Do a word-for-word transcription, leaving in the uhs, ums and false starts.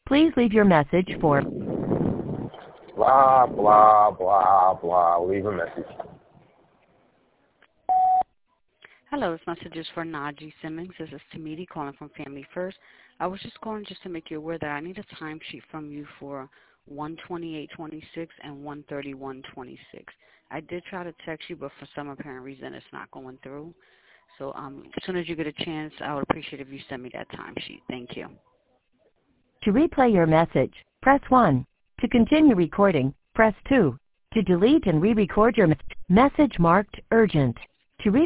Please leave your message for blah, blah, blah, blah. Leave a message. Hello, this message is for Najee Simmons. This is Tamiti calling from Family First. I was just calling just to make you aware that I need a timesheet from you for one twenty-eight twenty-six and one thirty-one twenty-six. I did try to text you, but for some apparent reason it's not going through. So um, as soon as you get a chance, I would appreciate if you send me that timesheet. Thank you. to replay your message, press one. To continue recording, press two. To delete and re-record your me- message marked urgent.